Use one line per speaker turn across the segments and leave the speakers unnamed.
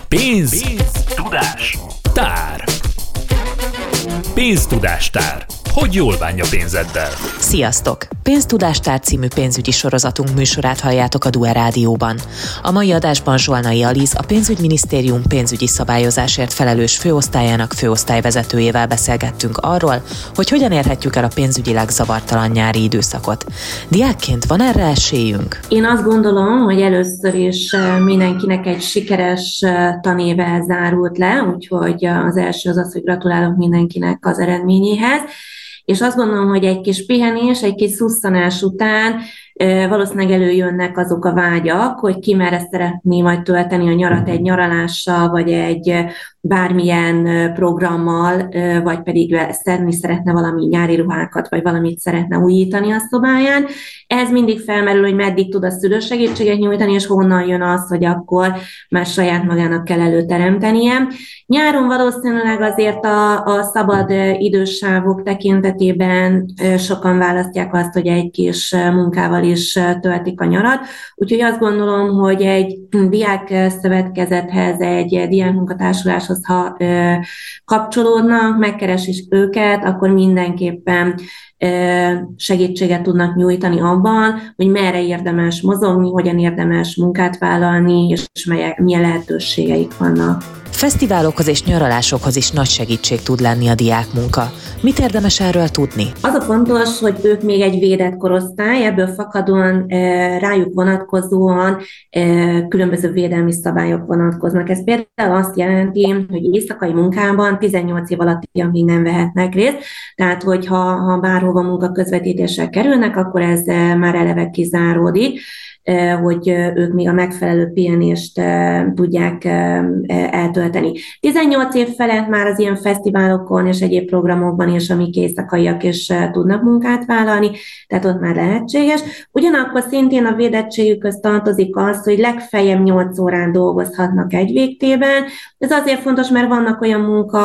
Pénz, tudás, tár. Pénztudástár. Hogy jól bánja pénzeddel?
Sziasztok! Pénztudástár című pénzügyi sorozatunk műsorát halljátok a Due Rádióban. A mai adásban Zsolnai Aliz, a Pénzügyminisztérium pénzügyi szabályozásért felelős főosztályának főosztályvezetőjével beszélgettünk arról, hogy hogyan érhetjük el a pénzügyileg zavartalan nyári időszakot. Diákként van erre esélyünk?
Én azt gondolom, hogy először is mindenkinek egy sikeres tanéve zárult le, úgyhogy az első az, hogy gratulálok mindenkinek az eredményéhez. És azt gondolom, hogy egy kis pihenés, egy kis szusszanás után valószínűleg előjönnek azok a vágyak, hogy ki merre szeretné majd tölteni a nyarat egy nyaralással, vagy egy bármilyen programmal, vagy pedig szedni szeretne valami nyári ruhákat, vagy valamit szeretne újítani a szobáján. Ez mindig felmerül, hogy meddig tud a szülő segítséget nyújtani, és honnan jön az, hogy akkor már saját magának kell előteremtenie. Nyáron valószínűleg azért a szabad idősávok tekintetében sokan választják azt, hogy egy kis munkával is töltik a nyarat. Úgyhogy azt gondolom, hogy egy diák szövetkezethez, egy diákmunkatársuláshoz, ha kapcsolódnak, megkeresik őket, akkor mindenképpen segítséget tudnak nyújtani abban, hogy merre érdemes mozogni, hogyan érdemes munkát vállalni, és milyen lehetőségeik vannak.
Fesztiválokhoz és nyaralásokhoz is nagy segítség tud lenni a diákmunka. Mit érdemes erről tudni?
Az a fontos, hogy ők még egy védett korosztály, ebből fakadóan rájuk vonatkozóan különböző védelmi szabályok vonatkoznak. Ez például azt jelenti, hogy éjszakai munkában 18 év alattiak még nem vehetnek részt, tehát hogyha bárhova munkaközvetítéssel kerülnek, akkor ez már eleve kizáródik, hogy ők még a megfelelő pihenést tudják eltölteni. 18 év felett már az ilyen fesztiválokon és egyéb programokban és amik éjszakaiak is tudnak munkát vállalni, tehát ott már lehetséges. Ugyanakkor szintén a védettségükhöz tartozik az, hogy legfeljebb 8 órán dolgozhatnak egy végtében. Ez azért fontos, mert vannak olyan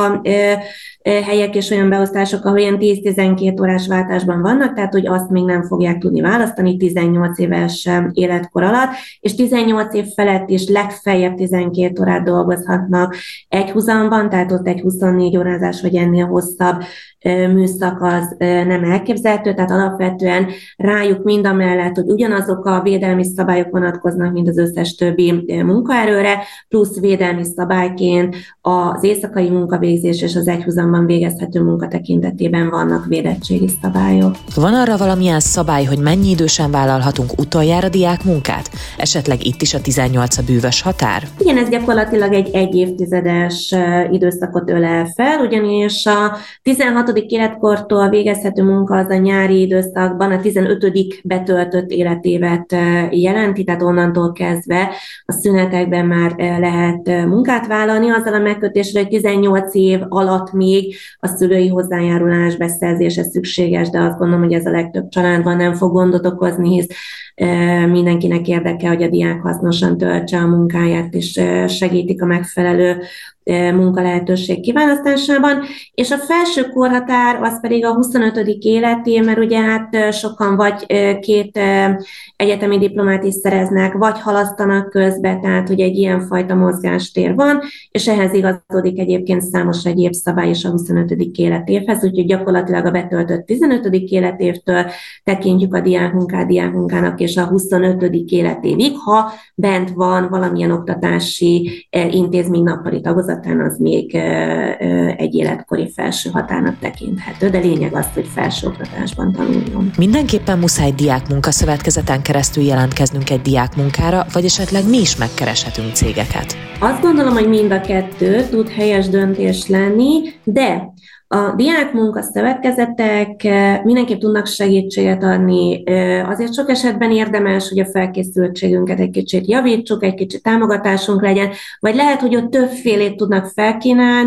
munkahelyek és olyan beosztások, ahol ilyen 10-12 órás váltásban vannak, tehát hogy azt még nem fogják tudni választani 18 éves életkor alatt, és 18 év felett is legfeljebb 12 órát dolgozhatnak egy huzamban, tehát ott egy 24 órázás vagy ennél hosszabb műszak az nem elképzelhető, tehát alapvetően rájuk mindamellett, hogy ugyanazok a védelmi szabályok vonatkoznak, mint az összes többi munkaerőre, plusz védelmi szabályként az éjszakai munkavégzés és az egyhuzamban végezhető munka tekintetében vannak védettségi szabályok.
Van arra valamilyen szabály, hogy mennyi idősen vállalhatunk utoljára diákmunkát? Esetleg itt is a 18 a bűvös határ?
Igen, ez gyakorlatilag egy évtizedes időszakot ölel fel, ugyanis a 16. életkortól végezhető munka az a nyári időszakban a 15. betöltött életévet jelenti, tehát onnantól kezdve a szünetekben már lehet munkát vállalni, azzal a megkötésre, hogy 18 év alatt még a szülői hozzájárulás beszerzése szükséges, de azt gondolom, hogy ez a legtöbb családban nem fog gondot okozni, hisz mindenkinek érdeke, hogy a diák hasznosan töltse a munkáját, és segítik a megfelelő munkalehetőség kiválasztásában, és a felső korhatár az pedig a 25. életé, mert ugye hát sokan vagy 2 egyetemi diplomát is szereznek, vagy halasztanak közbe, tehát hogy egy ilyenfajta mozgástér van, és ehhez igazodik egyébként számos egyéb szabály is a 25. életévhez, úgyhogy gyakorlatilag a betöltött 15. életévtől tekintjük a diákmunkának és a 25. életévig, ha bent van valamilyen oktatási intézmény nappali tagozatán, az még egy életkori felső határnak tekinthető, de lényeg az, hogy felsőoktatásban tanuljon.
Mindenképpen muszáj diákmunkaszövetkezeten keresztül jelentkeznünk egy diákmunkára, vagy esetleg mi is megkereshetünk cégeket?
Azt gondolom, hogy mind a kettő tud helyes döntés lenni, de a diákmunkaszövetkezetek mindenképp tudnak segítséget adni, azért sok esetben érdemes, hogy a felkészültségünket egy kicsit javítsuk, egy kicsit támogatásunk legyen, vagy lehet, hogy ott többfélét tudnak felkínálni,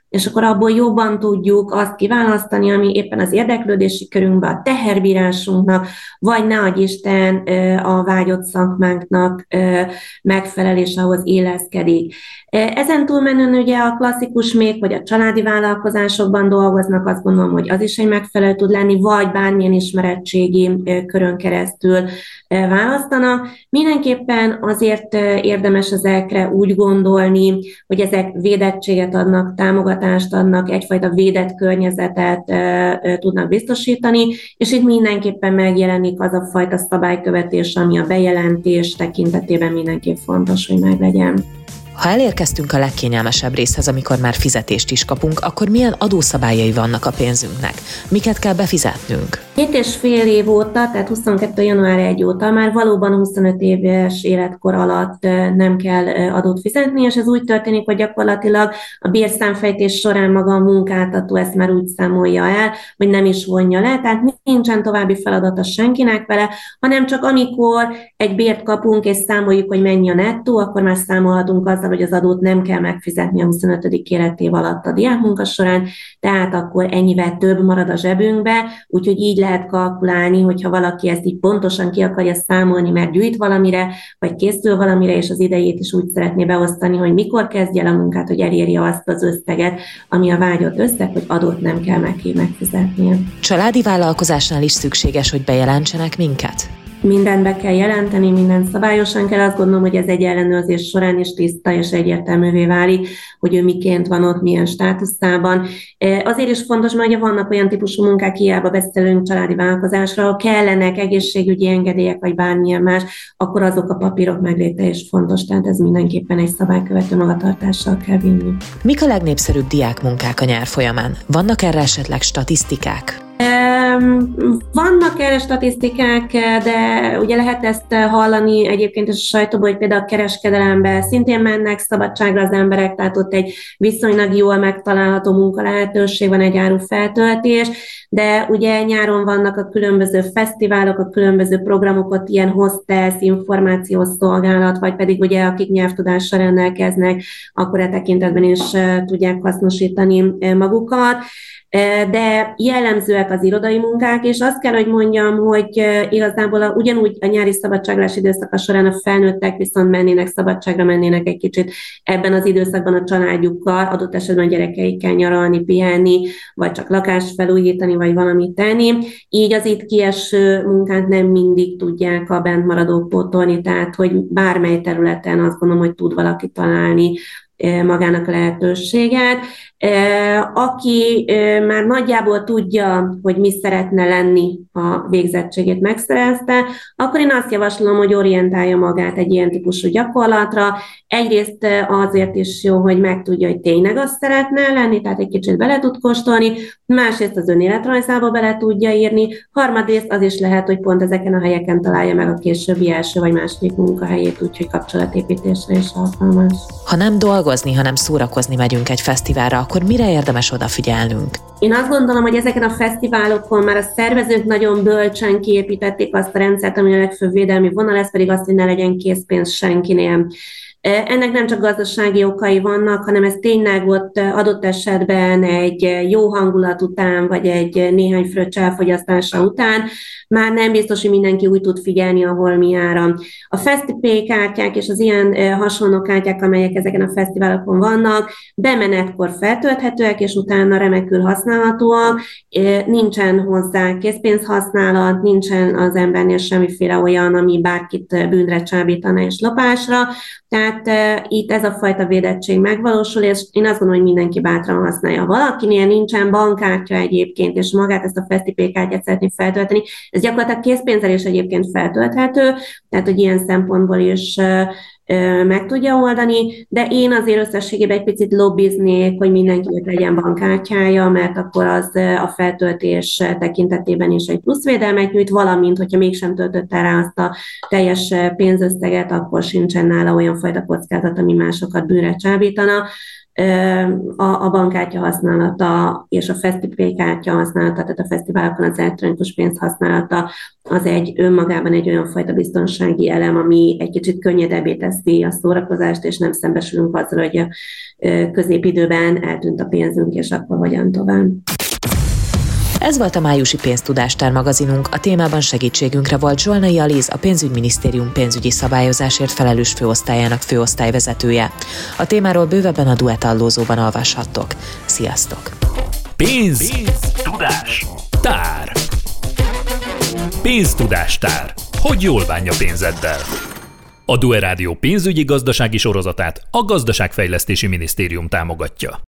és akkor abból jobban tudjuk azt kiválasztani, ami éppen az érdeklődési körünkben, a teherbírásunknak, vagy ne adj Isten a vágyott szakmánknak megfelel, és ahhoz illeszkedik. Ezen túlmenően ugye a klasszikus még, vagy a családi vállalkozásokban dolgoznak, azt gondolom, hogy az is egy megfelelő tud lenni, vagy bármilyen ismeretségi körön keresztül választanak. Mindenképpen azért érdemes ezekre úgy gondolni, hogy ezek védettséget adnak, támogatást adnak, egyfajta védett környezetet tudnak biztosítani, és itt mindenképpen megjelenik az a fajta szabálykövetés, ami a bejelentés tekintetében mindenképp fontos, hogy meglegyen.
Ha elérkeztünk a legkényelmesebb részhez, amikor már fizetést is kapunk, akkor milyen adószabályai vannak a pénzünknek? Miket kell befizetnünk?
2,5 év óta, tehát 22. január 1 óta már valóban 25 éves életkor alatt nem kell adót fizetni, és ez úgy történik, hogy gyakorlatilag a bérszámfejtés során maga a munkáltató ezt már úgy számolja el, hogy nem is vonja le, tehát nincsen további feladata senkinek vele, hanem csak amikor egy bért kapunk és számoljuk, hogy mennyi a nettó, akkor már számolhatunk azzal, hogy az adót nem kell megfizetni a 25. életév alatt a diákmunka során, tehát akkor ennyivel több marad a zsebünkbe, úgyhogy így lehet kalkulálni, hogyha valaki ezt így pontosan ki akarja számolni, mert gyűjt valamire, vagy készül valamire, és az idejét is úgy szeretné beosztani, hogy mikor kezdje el a munkát, hogy elérje azt az összeget, ami a vágyott összeg, hogy adót nem kell megfizetnie.
Családi vállalkozásnál is szükséges, hogy bejelentsenek minket?
Mindent be kell jelenteni, mindent szabályosan kell. Azt gondolom, hogy ez egy ellenőrzés során is tiszta és egyértelművé válik, hogy ő miként van ott, milyen státuszában. Azért is fontos, mert ugye vannak olyan típusú munkák, hiába beszélünk családi vállalkozásra, ha kellenek egészségügyi engedélyek, vagy bármilyen más, akkor azok a papírok megléte is fontos, tehát ez mindenképpen egy szabálykövető magatartással kell vinni.
Mik a legnépszerűbb diákmunkák a nyár folyamán? Vannak erre esetleg statisztikák?
Vannak erre statisztikák, de ugye lehet ezt hallani egyébként is a sajtóban, hogy például a kereskedelemben szintén mennek szabadságra az emberek, tehát ott egy viszonylag jól megtalálható munkalehetőség van, egy árufeltöltés, de ugye nyáron vannak a különböző fesztiválok, a különböző programok, ott ilyen hostess, információs szolgálat, vagy pedig ugye akik nyelvtudással rendelkeznek, akkor e tekintetben is tudják hasznosítani magukat. De jellemzőek az irodai munkák, és azt kell, hogy mondjam, hogy igazából ugyanúgy a nyári szabadságrás időszaka során a felnőttek viszont szabadságra mennének egy kicsit ebben az időszakban a családjukkal, adott esetben a gyerekeikkel nyaralni, pihenni, vagy csak lakást felújítani, vagy valamit tenni. Így az itt kieső munkát nem mindig tudják a bentmaradók pótolni, tehát hogy bármely területen azt gondolom, hogy tud valaki találni magának lehetőséget. Aki már nagyjából tudja, hogy mi szeretne lenni, a végzettségét megszerezte, akkor én azt javaslom, hogy orientálja magát egy ilyen típusú gyakorlatra. Egyrészt azért is jó, hogy megtudja, hogy tényleg azt szeretne lenni, tehát egy kicsit bele tud kóstolni, másrészt az önéletrajzába bele tudja írni, harmadrészt az is lehet, hogy pont ezeken a helyeken találja meg a későbbi első vagy második munkahelyét, úgyhogy kapcsolatépítésre is alkalmas.
Ha nem dolgozni, hanem szórakozni megyünk egy fesztiválra, akkor mire érdemes odafigyelnünk?
Én azt gondolom, hogy ezeken a fesztiválokon már a szervezők nagyon bölcsen kiépítették azt a rendszert, ami a legfőbb védelmi vonal, ez pedig az, hogy ne legyen készpénz senkinél. Ennek nem csak gazdasági okai vannak, hanem ez tényleg ott adott esetben egy jó hangulat után, vagy egy néhány fröccs elfogyasztása után már nem biztos, hogy mindenki úgy tud figyelni a holmiára. A fesztivál kártyák és az ilyen hasonló kártyák, amelyek ezeken a fesztiválokon vannak, bemenetkor feltölthetőek, és utána remekül használhatóak. Nincsen hozzá készpénzhasználat, nincsen az embernél semmiféle olyan, ami bárkit bűnre csábítana és lopásra. Tehát itt ez a fajta védettség megvalósul, és én azt gondolom, hogy mindenki bátran használja. Ha valakinél nincsen bankkártya egyébként, és magát ezt a fesztivál kártyát szeretné feltölteni, ez gyakorlatilag készpénzzel is egyébként feltölthető, tehát hogy ilyen szempontból is meg tudja oldani, de én azért összességében egy picit lobbiznék, hogy mindenkinek legyen bankkártyája, mert akkor az a feltöltés tekintetében is egy plusz védelmet nyújt, valamint, hogyha mégsem töltötte rá azt a teljes pénzösszeget, akkor sincsen nála olyan fajta kockázat, ami másokat bűnre csábítana. a bankkártya használata és a FesztiPay kártya használata, tehát a fesztiválokon az elektronikus pénz használata, az önmagában egy olyan fajta biztonsági elem, ami egy kicsit könnyedebbé teszi a szórakozást, és nem szembesülünk azzal, hogy a középidőben eltűnt a pénzünk, és akkor hogyan tovább.
Ez volt a májusi Pénztudástár magazinunk, a témában segítségünkre volt Zsolnai Aliz, a Pénzügyminisztérium pénzügyi szabályozásért felelős főosztályának főosztályvezetője. A témáról bővebben a Duett Allózóban olvashattok. Sziasztok!
Pénz, tudás, tár. Pénztudástár. Hogy jól bánj a pénzeddel? A Duett Rádió pénzügyi gazdasági sorozatát a Gazdaságfejlesztési Minisztérium támogatja.